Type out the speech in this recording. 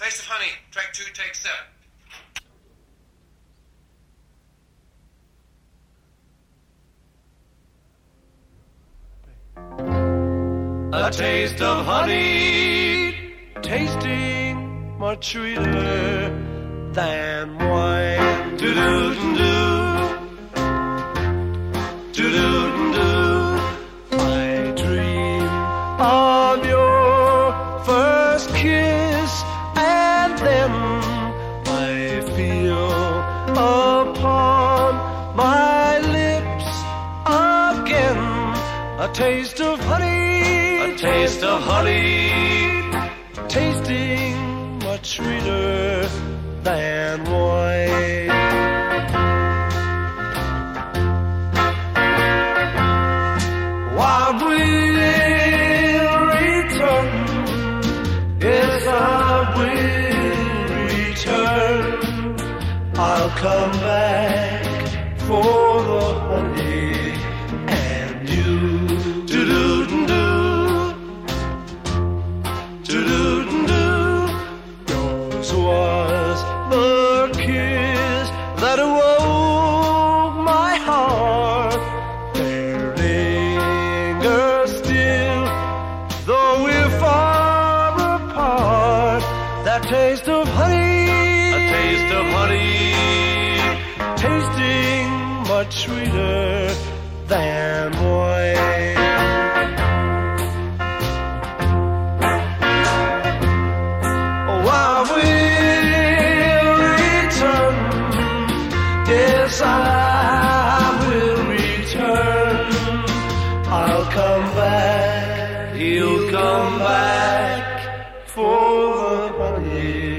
Taste of Honey, track 2, take 7. A taste of honey, tasting much sweeter than wine. Do-do-do-do, do-do-do-do. I dream of your first kiss, and then I feel upon my lips again a taste of honey, a taste of honey, tasting much sweeter than wine. I will return, yes I will return. I'll come back for the honey and you. Do-do-do-do, do-do-do-do. Yours was the kiss that awoke my heart. There lingers still, though we're far apart, that taste of honey, a taste of honey, tasting much sweeter than wine. Oh, I will return, yes I will return. I'll come back, he'll come back for the honey.